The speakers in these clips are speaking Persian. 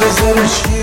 زرشی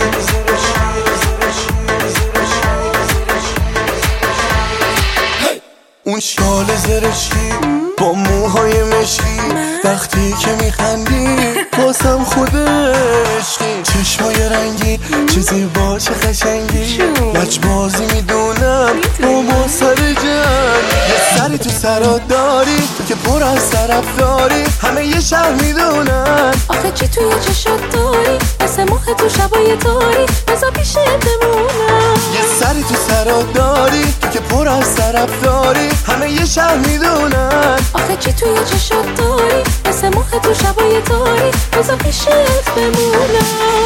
اون شال زرشی با موهای مشکی وقتی که میخندی بازم خود عشقی چشمای رنگی چه زیبا چه قشنگی لجبازی میدونم با سر جنگ یه سری تو سرات داری که پر از طرف داری همه یه شهر میدونن آخه چی توی چشات داری مثل ماه تو شبای تاری بزا پیشت بمونم یه سری تو سرات داری که پر از طرف داری همه یه شهر میدونن آخه چی توی چشات داری مثل ماه تو شبای تاری بزا پیشت بمونم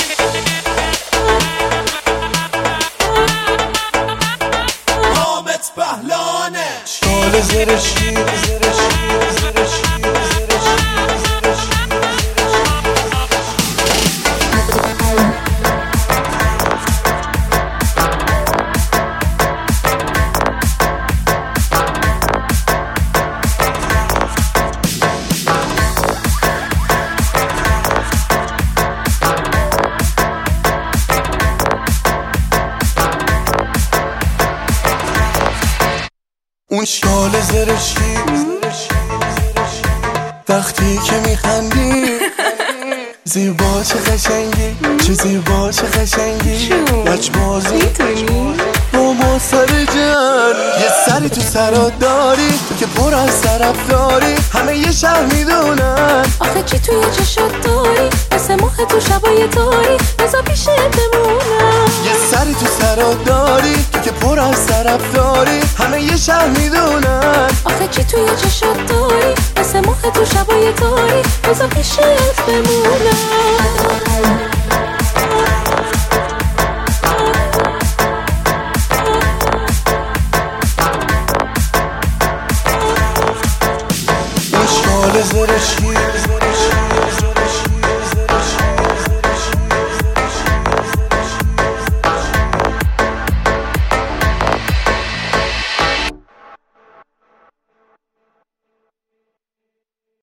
حامد بهلانه شال زرشی اون شال زرشی وقتی که میخندی زیبا چه قشنگی چه زیبا چه قشنگی لجبازی با سر جن یه سری تو سرات داری که پر از طرف داری همه یه شهر میدونن آخه چی توی چشات داری مثل ماه تو شبای تاری بزا پیشت بمونم یه سری تو سرات داری که پر از طرف داری همه یه شهر میدونن آخه چی توی چشات داری مثل ماه تو شبای تاری بزا پیشت بمونم اون شال زرشی